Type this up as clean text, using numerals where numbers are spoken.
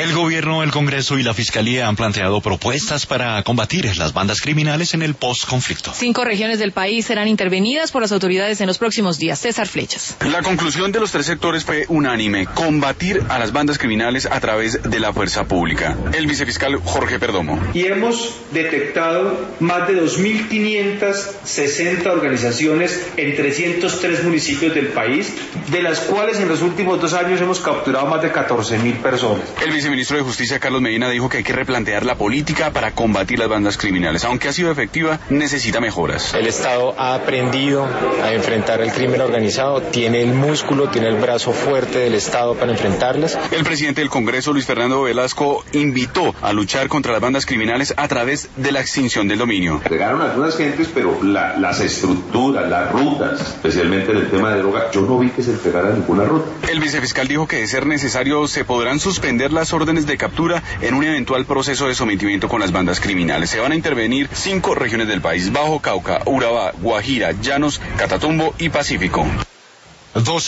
El gobierno, el Congreso y la Fiscalía han planteado propuestas para combatir las bandas criminales en el post-conflicto. 5 regiones del país serán intervenidas por las autoridades en los próximos días. César Flechas. La conclusión de los 3 sectores fue unánime: combatir a las bandas criminales a través de la fuerza pública. El vicefiscal Jorge Perdomo. Y hemos detectado más de 2.560 organizaciones en 303 municipios del país, de las cuales en los últimos 2 años hemos capturado más de 14.000 personas. El viceministro de Justicia, Carlos Medina, dijo que hay que replantear la política para combatir las bandas criminales. Aunque ha sido efectiva, necesita mejoras. El Estado ha aprendido a enfrentar el crimen organizado, tiene el músculo, tiene el brazo fuerte del Estado para enfrentarlas. El presidente del Congreso, Luis Fernando Velasco, invitó a luchar contra las bandas criminales a través de la extinción del dominio. Llegaron algunas gentes, pero las estructuras, las rutas, especialmente en el tema de droga, yo no vi que se pegara ninguna ruta. El vicefiscal dijo que de ser necesario se podrán suspender las órdenes de captura en un eventual proceso de sometimiento con las bandas criminales. Se van a intervenir 5 regiones del país: Bajo Cauca, Urabá, Guajira, Llanos, Catatumbo y Pacífico.